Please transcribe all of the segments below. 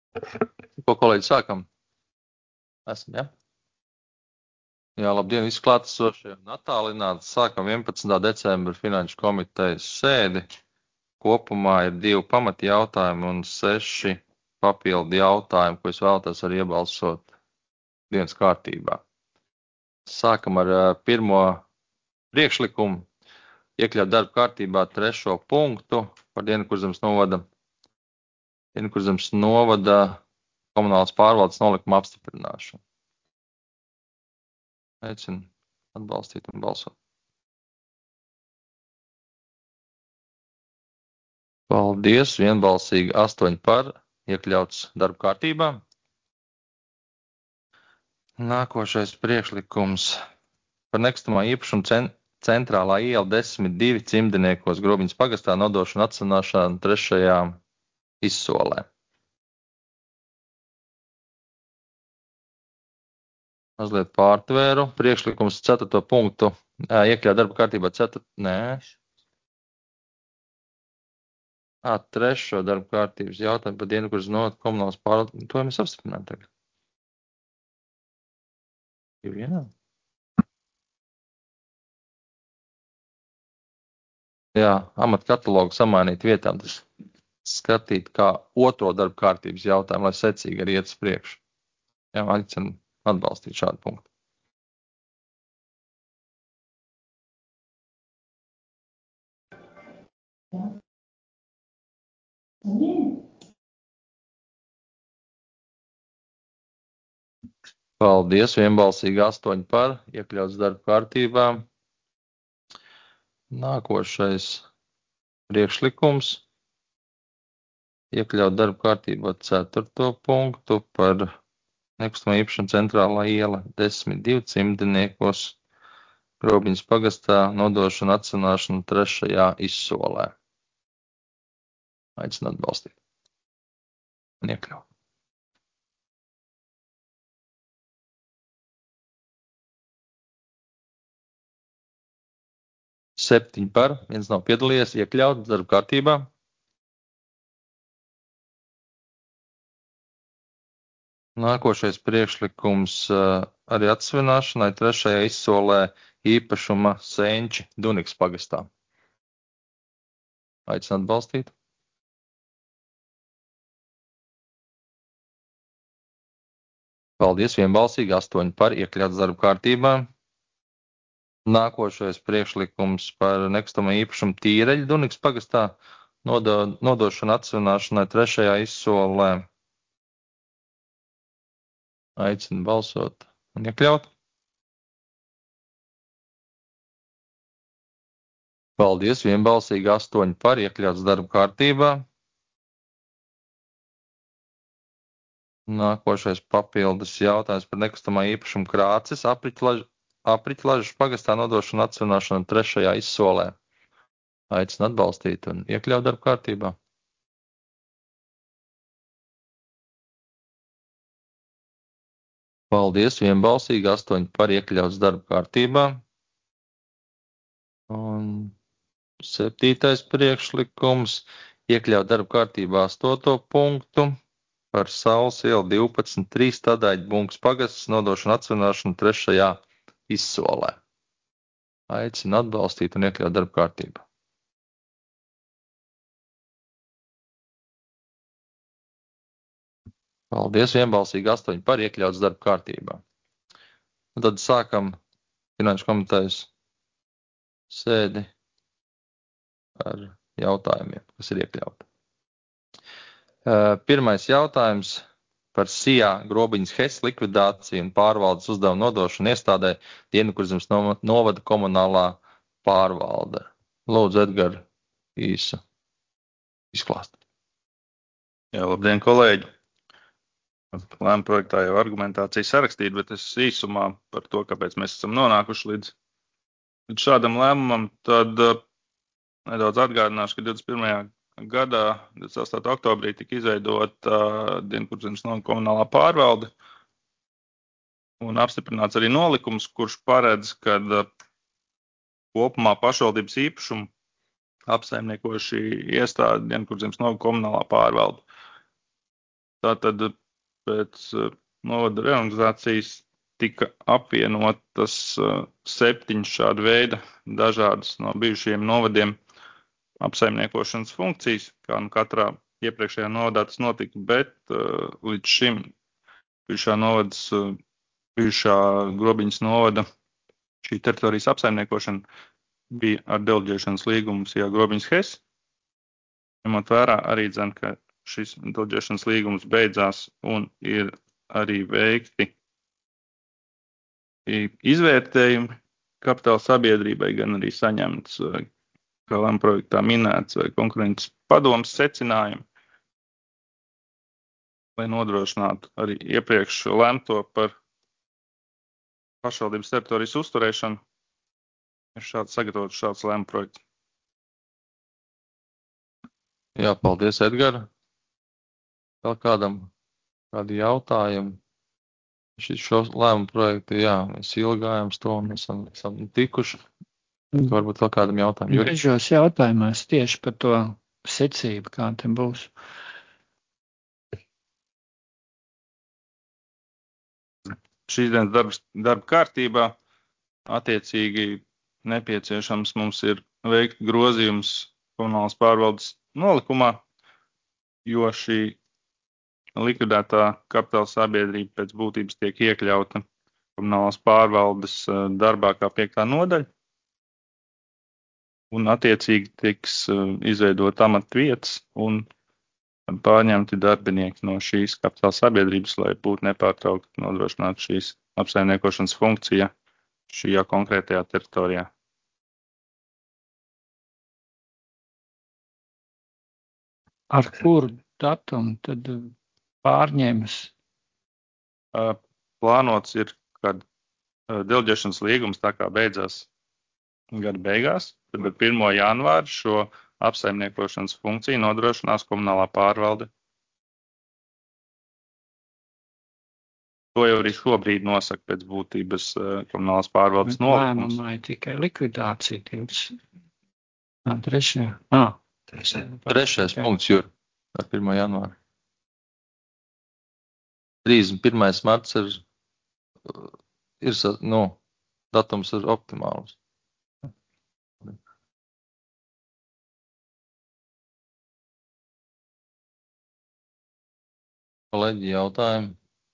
Ko, kolēģi, sākam? Esam, ja? Jā, labdien, visi klātesošie un attālināti. Sākam 11. decembra finanšu komitejas sēdi. Kopumā ir 2 pamati jautājumi un 6 papildu jautājumi, ko es vēlētos arī iebalsot dienas kārtībā. Sākam ar pirmo priekšlikumu. Iekļaut darba kārtībā 3. punktu par Dienvidkurzemes novada komunālas pārvaldes nolikuma apstiprināšanu. Aicinu atbalstīt un balsot. Paldies, vienbalsīgi 8 par, iekļauts darba kārtībā. Nākošais priekšlikums par nekustamā īpašuma centrālā iela 10-2 Cimdeniekos Grobiņas pagastā nodošanu atsanāšanu 3. izsolē. Mazliet pārtvēru. Priekšlikums 4. punktu iekļaut darba kārtībā 4. Nē. 3. darba kārtības jautājumu par Dienvidkurzemes novada komunālas pārvaldes. To mēs apstiprinām tagad. Vienā? Jā, amatkatalogu samainīt vietām. Tas skatīt kā 2. darba kārtības jautājumu, lai secīgi arī iet uz priekšu. Jā, aicinu atbalstīt šādu punktu. Paldies, vienbalsīgi 8 par, iekļauts darba kārtībā. Nākošais priekšlikums. Iekļaut darba kārtībā 4. punktu par nekustamā īpašuma centrālā iela 10-2 Cimdeniekos Grobiņas pagastā nodošanu atsanāšanu 3. izsolē. Aicinu atbalstīt. Un iekļaut. Septiņi par, viens nav piedalījies, iekļaut darba kārtībā. Nākošais priekšlikums arī atsvināšanai 3. izsolē īpašuma Senči Dunikas pagastā. Aicinu atbalstīt. Paldies, vienbalsīgi 8 par, iekļauts darba kārtībā. Nākošais priekšlikums par nekustamā īpašuma Tīreļa Dunikas pagastā nodošanu atsvināšanai 3. izsolē. Aicinu balsot un iekļaut. Paldies, vienbalsīgi 8 par, iekļauts darba kārtībā. Nākošais papildus jautājums par nekustamā īpašuma Krācis apriķlažas pagastā nodošanu atsvināšanu 3. izsolē. Aicinu atbalstīt un iekļaut darba kārtībā. Paldies, vienbalsīgi 8 par, iekļauts darba kārtībā. Un 7. priekšlikums iekļaut darba kārtībā 8. punktu par Saules ielu 12-3 Tadaiģa Bunkas pagastas nodošanu atsvināšanu 3. izsolē. Aicinu atbalstīt un iekļaut darba kārtībā. Paldies, vienbalsīgi 8 par, iekļauts darba kārtībā. Un tad sākam finanšu komitejas sēdi ar jautājumiem, kas ir iekļauti. Pirmais jautājums par SIA Grobiņas HES likvidāciju un pārvaldes uzdevumu nodošanu iestādē Dienvidkurzemes novada komunālā pārvalde. Lūdzu, Edgar, īsu izklāst. Jā, labdien, kolēģi! Lēma projektā jau argumentācija sarakstīta, bet es īsumā par to, kāpēc mēs esam nonākuši līdz šādam lēmumam, tad nedaudz atgādināšu, ka 21. gadā, 28. oktobrī, tika izveidota Dienvidkurzemes novada komunālā pārvalde un apstiprināts arī nolikums, kurš paredz, ka kopumā pašvaldības īpašumu apsaimniekojuši iestādi Dienvidkurzemes novada komunālā pārvalde. Tātad pēc novada reorganizācijas tika apvienotas 7 šāda veida dažādas no bijušajiem novadiem apsaimniekošanas funkcijas, kā nu katrā iepriekšējā novadā tas notika, bet līdz šim bijušā Grobiņas novada šī teritorijas apsaimniekošana bija ar deleģēšanas līgumu Sijā Grobiņas Hes, ņemot vērā arī dzen, ka šis deleģēšanas līgums beidzās un ir arī veikti izvērtējumi kapitāla sabiedrībai, gan arī saņemts, kā lēmuma projektā minēts, vai konkurences padomes secinājumi, lai nodrošinātu arī iepriekš lemto par pašvaldības teritorijas uzturēšanu, ir sagatavots šāds lēmuma projekts. Jā, paldies, Edgar. Vēl kādi jautājumi? Šo lēmumu projektu, jā, mēs ilgājām to un esam tikuši. Varbūt vēl kādam jautājumam. Dažos jautājumos tieši par to secību, kā te būs. Šīs dienas darba kārtībā attiecīgi nepieciešams mums ir veikt grozījums komunālas pārvaldes nolikumā, jo šī likvidētā kapitāla sabiedrība pēc būtības tiek iekļauta komunālās pārvaldes darbā kā 5. nodaļa. Un attiecīgi tiks izveidot amatvietas un pārņemti darbinieki no šīs kapitāla sabiedrības, lai būtu nepārtraukti nodrošināt šīs apsaimniekošanas funkcija šajā konkrētajā teritorijā. Ar kuru datumu tad pārņems? Plānots ir, kad deleģēšanas līgums tā kā beidzās gada beigās, tad 1. janvāra šo apsaimniekošanas funkciju nodrošinās komunālā pārvalde. To jau arī šobrīd nosaka pēc būtības komunālās pārvaldes nolikums. Lēmumā ir tikai likvidācija. Trešais punkts, Jur, ar 1. janvāru. 31. marts ir datums ir optimāls. Kolēģi, jautājumi?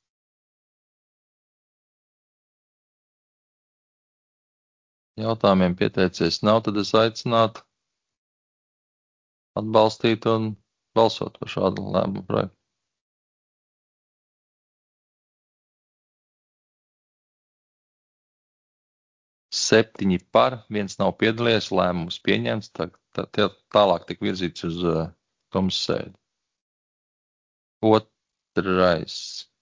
Jautājumiem pieteicies nav, tad es aicinātu atbalstīt un balsot par šādu lēmumu projektu. Septiņi par, viens nav piedalījies, lēmums pieņemts, tālāk tik virzīts uz komisijas sēdi. Otrais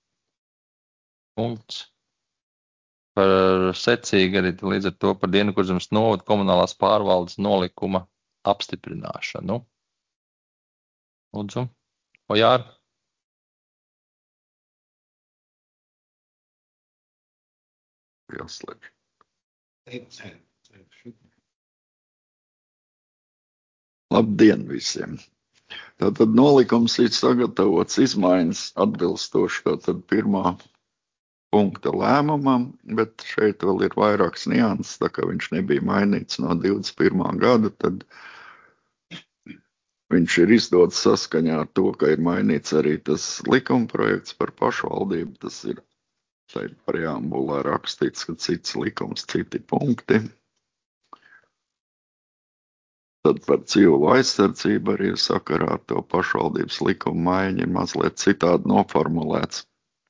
punkts par secīgi arī līdz ar to par Dienvidkurzemes novada komunālās pārvaldes nolikuma apstiprināšanu. Lūdzu, Ojār. Jāslēdz. Labdien visiem! Tātad nolikums ir sagatavots izmaiņas atbilstoši tātad 1. punkta lēmumam, bet šeit vēl ir vairākas nianses, tā kā viņš nebija mainīts no 21. gada, tad viņš ir izdots saskaņā ar to, ka ir mainīts arī tas likumprojekts par pašvaldību, tas ir tai preambulā rakstīts, ka cits likums, citi punkti. Tad par civilu aizsardzību arī sakarā ar to pašvaldības likuma maiņu ir mazliet citādi noformulēts.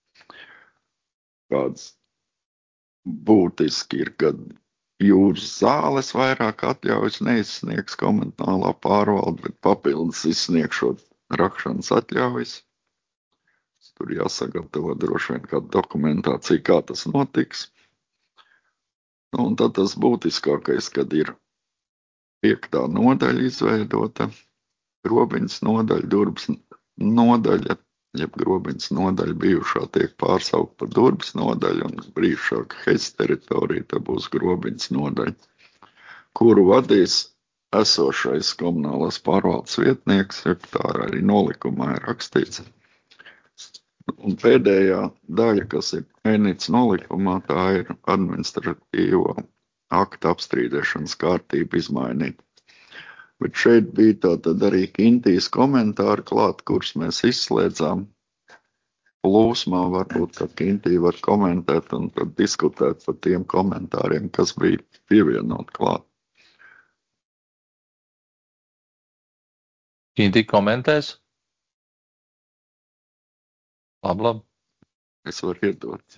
Kāds būtiski ir, kad jūras zāles vairāk atļaujas neizsniegs komunālā pārvalde, bet papildus izsniegšot rakšanas atļaujas. Tur jāsagatavo droši vien kāda dokumentācija, kā tas notiks. Un tad tas būtiskākais, kad ir 5. nodaļa izveidota, Grobiņas nodaļa, Durbas nodaļa, jeb Grobiņas nodaļa bijušā tiek pārsaukt par Durbas nodaļu, un brīvšā Hes teritorija, tad būs Grobiņas nodaļa, kuru vadīs esošais komunālās pārvaldes vietnieks, jeb tā arī nolikumā ir rakstīts. Un pēdējā daļa, kas ir Ēnītes nolikumā, tā ir administratīvo aktu apstrīdēšanas kārtība izmainīt. Bet šeit bija tātad arī Kintijas komentāri klāt, kurus mēs izslēdzām. Plūsmā varbūt, ka Kintija var komentēt un tad diskutēt par tiem komentāriem, kas bija pievienot klāt. Kinti komentēs? Labi. Es varu iedot.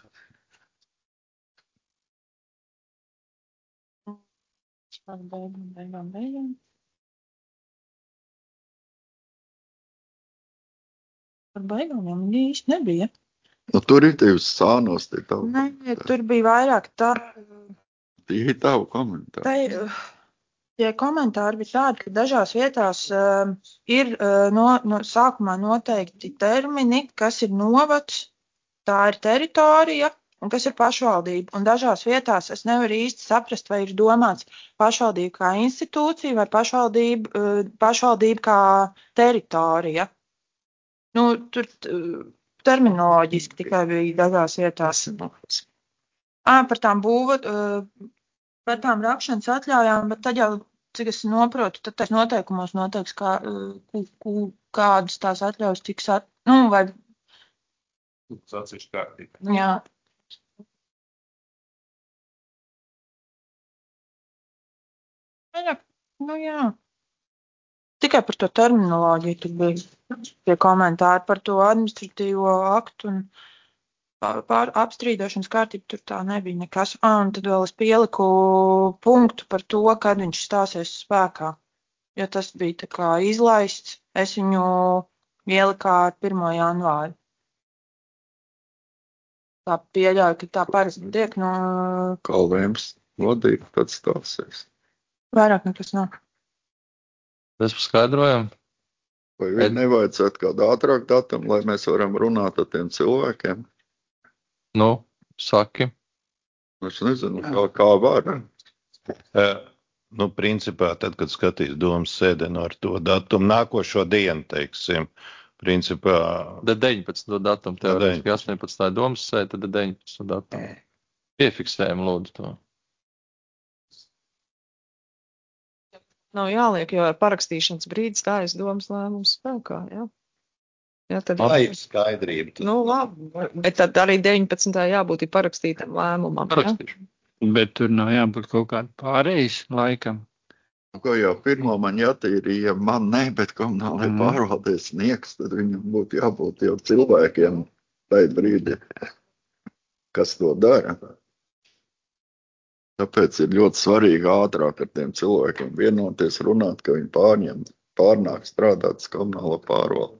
Par beigām jau viņa īsti nebija. Nu, tur ir tev sānos, tie tavu. Nē, tur bija vairāk tā. Tie ir tavu komentāri. Tie komentāri bija tādi, ka dažās vietās ir sākumā noteikti termini, kas ir novads, tā ir teritorija un kas ir pašvaldība. Un dažās vietās es nevaru īsti saprast, vai ir domāts pašvaldība kā institūcija vai pašvaldība kā teritorija. Nu, tur terminoloģiski tikai bija dažās vietās. Par tām rakšanas atļaujām, bet tad jau, cik es noprotu, tad tais noteikumos noteiks, kādas tās atļaujas tiks vai. Tas atsevišķi kārtībā. Jā. Jā. Tikai par to terminoloģiju tur bija tie komentāri par to administratīvo aktu un apstrīdēšanas kārtību tur tā nebija nekas. Un tad vēl es pieliku punktu par to, kad viņš stāsies spēkā. Jo tas bija tā kā izlaists, es viņu ieliku ar 1. janvāri. Tā pieļauju, ka tā parasti tiek no. Kalvēms vadīt, tad stāsies. Vairāk nekas nav. Mēs paskaidrojam. Vai vien nevajadzētu kādu ātrāku datumu, lai mēs varam runāt ar tiem cilvēkiem? Nu, saki. Es nezinu, kā var. Principā, tad, kad skatīs domas sēdienu ar to datumu, nākošo dienu, teiksim, principā. Tad 19. datumu, teorētiski 18. domas sēde, tad 19. datumu. Piefiksējam, lūdzu, to. Nav jāliek, jo ar parakstīšanas brīdi stājas domas lēmums spēkā, jā. Jā, tad ir skaidrība. Labi. Bet tad arī 19. jābūt parakstītam lēmumam. Parakstīšu. Bet tur nav jābūt kaut kāda pārējais laikam. Ko jau pirmo man jātīrīja, man ne, bet komunālajai pārvaldē sniegs, tad viņam būtu jābūt jau cilvēkiem tajā brīdī, kas to dara. Tāpēc ir ļoti svarīgi ātrāk ar tiem cilvēkiem vienoties, runāt, ka viņi pārnāk strādāt uz komunālo pārvaldi.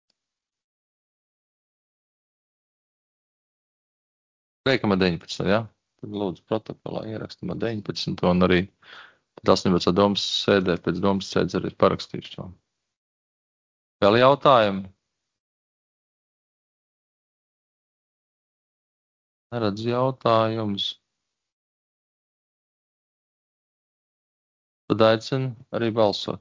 Liekam ar 19, jā? Tad lūdzu protokolā ierakstam ar 19 un arī 18. domas sēdē pēc domas sēdes arī parakstīšu to. Vēl jautājumi? Neredzu jautājumus. Tad aicinu arī balsot.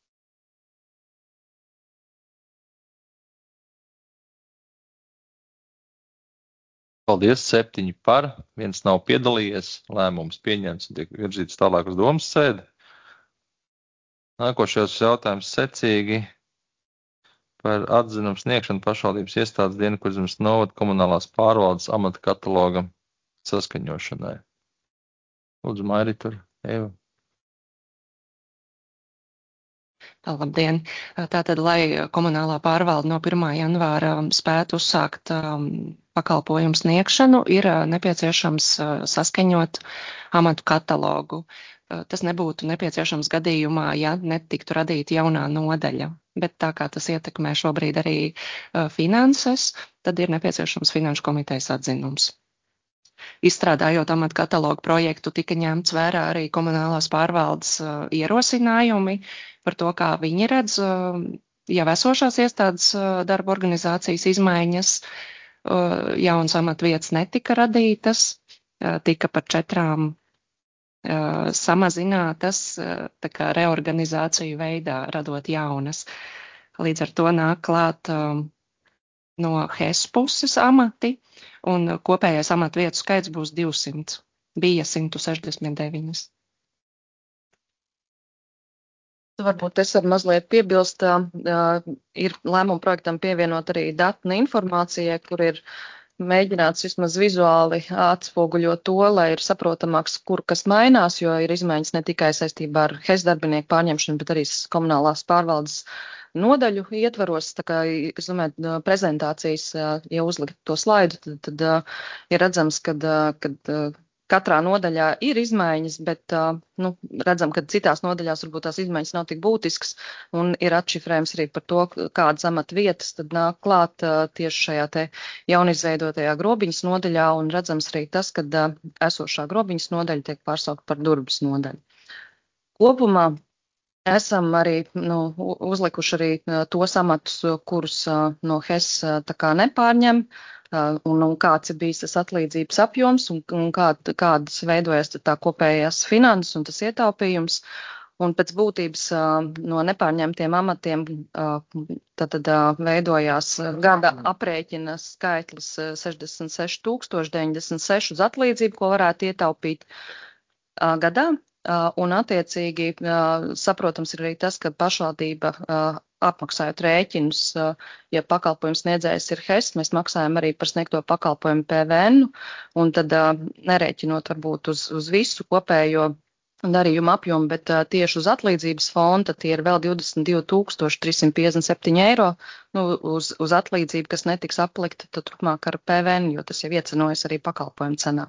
Paldies, 7 par, 1 nav piedalījies, lēmums pieņemts un tiek virzīts tālāk uz domas sēdi. Nākošais jautājums secīgi par atzinumu sniegšanu pašvaldības iestādes Dienvidkurzemes novada komunālās pārvaldes amata kataloga saskaņošanai. Lūdzu, Mairi tur, Eva. Labdien! Tātad, lai komunālā pārvalde no 1. janvāra spētu uzsākt pakalpojumu sniegšanu, ir nepieciešams saskaņot amatu katalogu. Tas nebūtu nepieciešams gadījumā, ja netiktu radīta jaunā nodaļa. Bet tā kā tas ietekmē šobrīd arī finanses, tad ir nepieciešams finanšu komitejas atzinums. Izstrādājot amatu katalogu projektu, tika ņemts vērā arī komunālās pārvaldes ierosinājumi par to, kā viņi redz jau esošās iestādes darba organizācijas izmaiņas. Jaunas amatvietas netika radītas, tika par 4 samazinātas, tā kā reorganizāciju veidā radot jaunas. Līdz ar to nāk klāt no HES puses amati, un kopējais amatu vietu skaits būs 200. Bija 169. Varbūt es varu mazliet piebilst, ir lēmumu projektam pievienot arī datuma informācijai, kur ir mēģināts vismaz vizuāli atspoguļot to, lai ir saprotamāks, kur kas mainās, jo ir izmaiņas ne tikai saistībā ar HES darbinieku pārņemšanu, bet arī komunālās pārvaldes nodaļu ietvaros. Tā kā, es domāju, prezentācijas, ja uzlikt to slaidu, tad ir redzams, kad katrā nodaļā ir izmaiņas, bet redzam, ka citās nodaļās varbūt tās izmaiņas nav tik būtiskas un ir atšifrējums arī par to, kādas amata vietas tad nāk klāt tieši šajā te jaunizveidotajā grobiņas nodaļā un redzams arī tas, ka esošā grobiņas nodaļa tiek pārsaukt par Durbas nodaļu. Kopumā esam arī uzlikuši arī tos amatus, kurus no HES tā kā nepārņem, un kāds ir bijis tas atlīdzības apjoms un kādas veidojas tā kopējās finanses un tas ietaupījums. Un pēc būtības no nepārņemtiem amatiem tad veidojās gada aprēķina skaitlis 66,096 uz atlīdzību, ko varētu ietaupīt gadā. Un attiecīgi saprotams ir arī tas, ka pašvaldība apmaksājot rēķinus, ja pakalpojums sniedzējs ir HES, mēs maksājam arī par sniegto pakalpojumu PVN, un tad nerēķinot varbūt uz visu kopējo darījumu apjomu, bet tieši uz atlīdzības fonda tie ir vēl 22,357 eiro uz atlīdzību, kas netiks aplikta turpmāk ar PVN, jo tas jau iecenojas arī pakalpojumu cenā.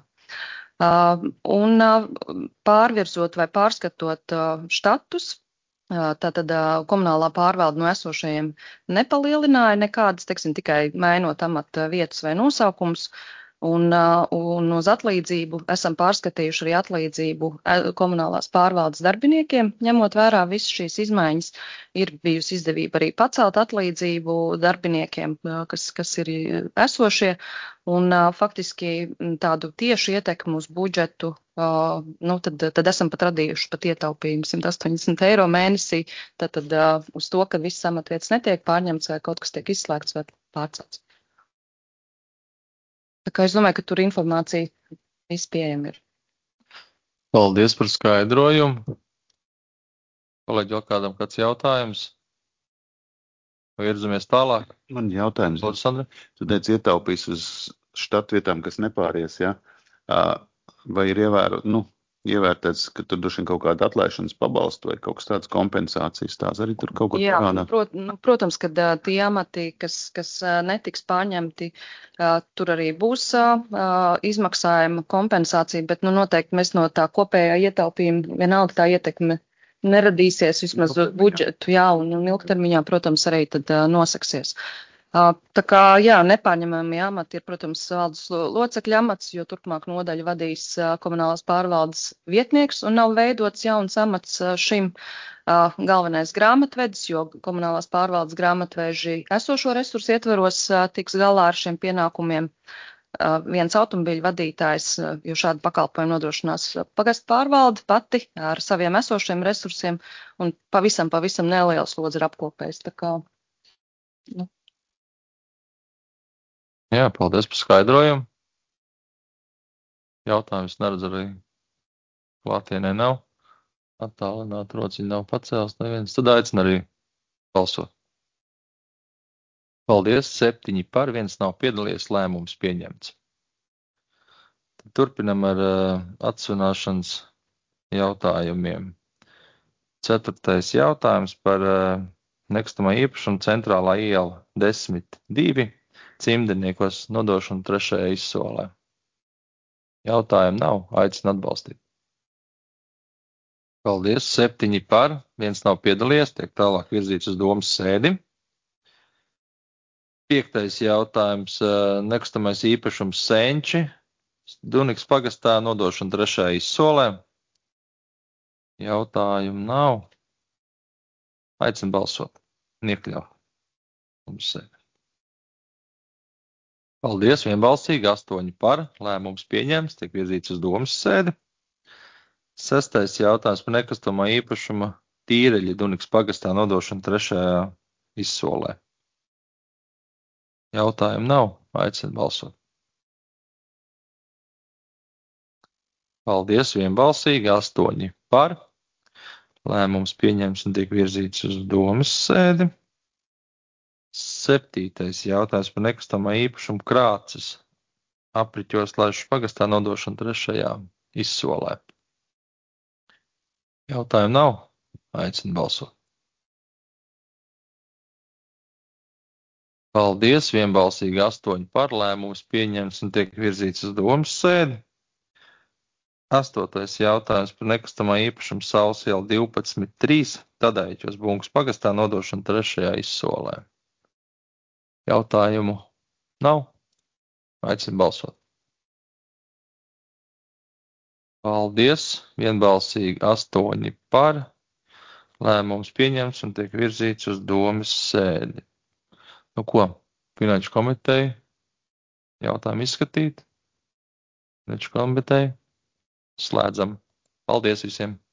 Un pārvirzot vai pārskatot štatus, tātad komunālā pārvalde no esošajiem nepalielināja nekādas, teiksim, tikai mainot amata vietas vai nosaukums, un uz atlīdzību esam pārskatījuši arī atlīdzību komunālās pārvaldes darbiniekiem, ņemot vērā visas šīs izmaiņas, ir bijusi izdevība arī pacelt atlīdzību darbiniekiem, kas ir esošie, un faktiski tādu tiešu ietekmu uz budžetu, tad esam pat radījuši pat ietaupījumu 180 eiro mēnesī, tad uz to, ka viss amatvietas netiek pārņemts vai kaut kas tiek izslēgts vai pārcelts. Tā kā es domāju, ka tur informācija viss pieejama ir. Paldies par skaidrojumu. Kolēģi, vēl kādam kāds jautājums? Vai virzamies tālāk? Man jautājums. Tu teici ietaupīs uz štatvietām, kas nepāries, ja? Vai ir ievērtēts, ka tur droši vien kaut kāda atlaišanas pabalstu vai kaut kas tāds kompensācijas, tās arī tur kaut ko parādā? Protams, ka tie amati, kas netiks pārņemti, tur arī būs izmaksājuma kompensācija, bet noteikti mēs no tā kopējā ietaupījuma vienalga tā ietekme neradīsies vismaz uz budžetu, un ilgtermiņā, protams, arī tad nosaksies. Tā kā, nepārņemami amati ir, protams, valdes locekļa amats, jo turpmāk nodaļu vadīs komunālās pārvaldes vietnieks un nav veidots jauns amats šim galvenais grāmatvedis, jo komunālās pārvaldes grāmatveži esošo resursu ietvaros tiks galā ar šiem pienākumiem. Viens automobiļu vadītājs, jo šādu pakalpojumu nodrošinās pagastu pārvalde pati ar saviem esošiem resursiem un pavisam neliels lodzi ir apkopējis. Tā kā, Jā, paldies par skaidrojumu. Jautājums neredz arī klātienē nav. Attālināt rociņu nav pacēls neviens. Tad aicinu arī balsot. Paldies, 7 par, 1 nav piedalījies, lēmums pieņemts. Tad turpinam ar atsvināšanas jautājumiem. 4. jautājums par nekustamā īpašuma centrālā iela 10-2. Cimdeniekos nodošanu 3. izsolē. Jautājumu nav, aicinu atbalstīt. Paldies, 7 par, 1 nav piedalījies, tiek tālāk virzīts uz domas sēdi. 5. jautājums, nekustamais īpašums Senči, Dunikas pagastā nodošanu 3. izsolē. Jautājumu nav, aicinu balsot, iekļaut domas sēdi. Paldies, vienbalsīgi, 8 par, lēmums pieņemts, tiek virzīts uz domas sēdi. 6. jautājums par nekustamā īpašuma Tīreļa Dunikas pagastā nodošanu 3. izsolē. Jautājumu nav. Aicinu balsot. Paldies, vienbalsīgi, 8 par. Lēmums pieņems un tiek virzīts uz domas sēdi. 7. jautājums par nekustamā īpašumu Krāces apriķos Laišas pagastā nodošanu 3. izsolē. Jautājumu nav. Aicinu balsot. Paldies, vienbalsīgi 8 par. Lēmums pieņems un tiek virzīts uz domas sēdi. 8. jautājums par nekustamā īpašumu Saules iela 12.3 Tadaiķos Bunkas pagastā nodošanu 3. izsolē. Jautājumu nav. Aicinu balsot. Paldies, vienbalsīgi 8 par. Lēmums pieņems un tiek virzīts uz domas sēdi. Nu ko, Finanšu komiteja? Jautājumu izskatīt? Finanšu komiteja? Slēdzam. Paldies visiem!